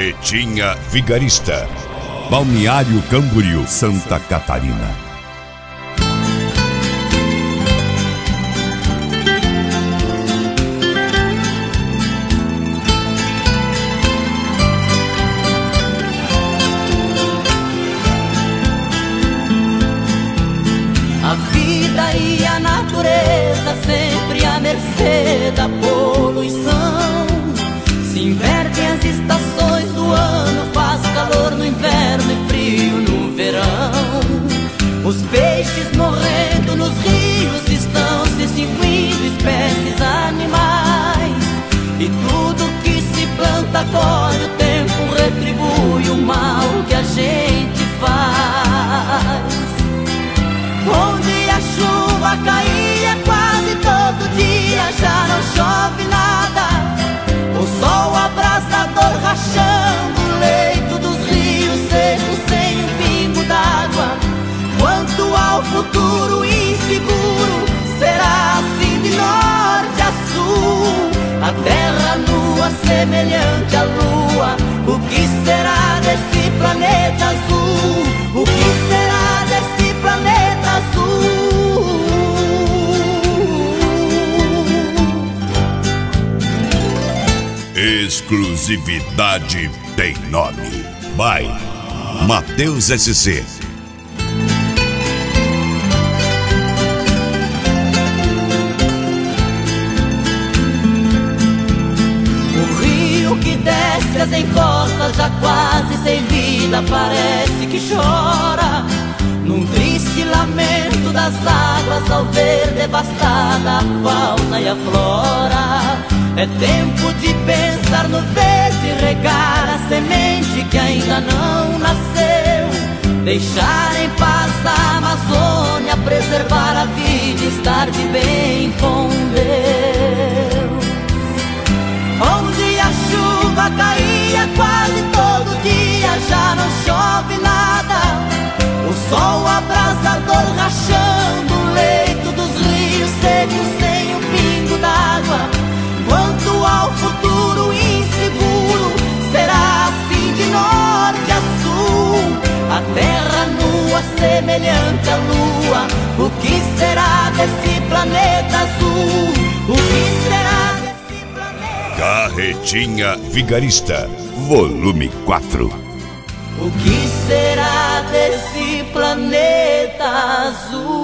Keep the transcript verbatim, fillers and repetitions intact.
Carretinha Vigarista, Balneário Camboriú, Santa Catarina. A vida e a natureza sempre à mercê da poluição. Se invertem as estações do ano, faz calor no inverno e frio no verão. Os peixes morrendo nos rios, estão se extinguindo espécies animais. E tudo que se planta colhe, o tempo retribui o mal que a gente faz. Onde a chuva caía quase todo dia, já não chove nada. O sol abrasador rachando o leito dos rios secos sem um pingo d'água. Quanto ao futuro inseguro, será assim de norte a sul. A terra nua semelhante à lua, o que será desse planeta azul? O que será desse planeta azul? Exclusividade tem nome. By Matheus S C. O rio que desce as encostas, já quase sem vida, parece que chora num triste lamento das águas ao ver devastada a fauna e a flora. É tempo de pensar no verde, regar a semente que ainda não nasceu. Deixar em paz a Amazônia, preservar a vida e estar de bem com Deus. Onde a chuva caía quase todo dia, já não chove nada. O sol abrasador rachando o leito dos rios secos sem um pingo d'água. Quanto ao futuro inseguro, será assim de norte a sul. A terra nua semelhante à lua, o que será desse planeta azul? O que será desse planeta? Carretinha Vigarista, volume quatro. O que será desse planeta azul?